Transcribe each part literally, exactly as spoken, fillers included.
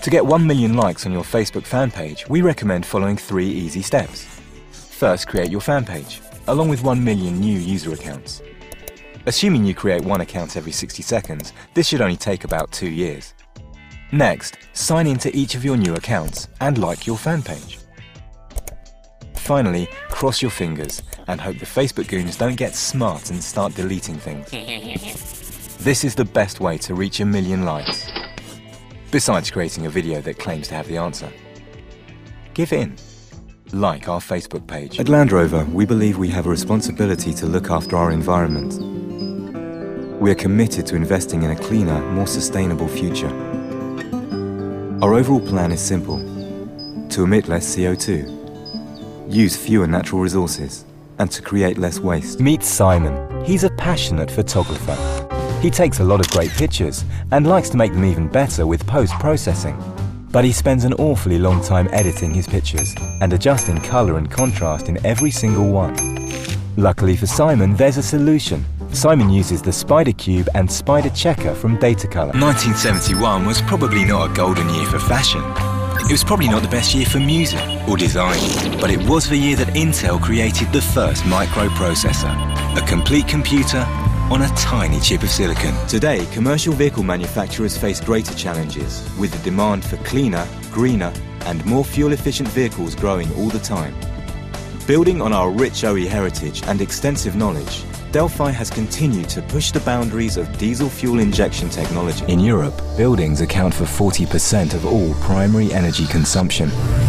To get one million likes on your Facebook fan page, we recommend following three easy steps. First, create your fan page, along with one million new user accounts. Assuming you create one account every sixty seconds, this should only take about two years. Next, sign into each of your new accounts and like your fan page. Finally, cross your fingers and hope the Facebook goons don't get smart and start deleting things. This is the best way to reach a million likes, besides creating a video that claims to have the answer. Give in. Like our Facebook page. At Land Rover, we believe we have a responsibility to look after our environment. We are committed to investing in a cleaner, more sustainable future. Our overall plan is simple: to emit less C O two, use fewer natural resources, and to create less waste. Meet Simon. He's a passionate photographer. He takes a lot of great pictures and likes to make them even better with post-processing. But he spends an awfully long time editing his pictures and adjusting colour and contrast in every single one. Luckily for Simon, there's a solution. Simon uses the Spider Cube and Spider Checker from Datacolor. nineteen seventy-one was probably not a golden year for fashion. It was probably not the best year for music or design, but it was the year that Intel created the first microprocessor, a complete computer on a tiny chip of silicon. Today, commercial vehicle manufacturers face greater challenges, with the demand for cleaner, greener, and more fuel-efficient vehicles growing all the time. Building on our rich O E heritage and extensive knowledge, Delphi has continued to push the boundaries of diesel fuel injection technology. In Europe, buildings account for forty percent of all primary energy consumption.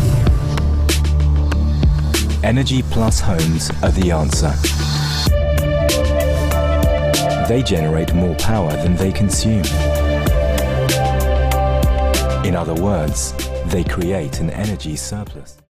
Energy Plus homes are the answer. They generate more power than they consume. In other words, they create an energy surplus.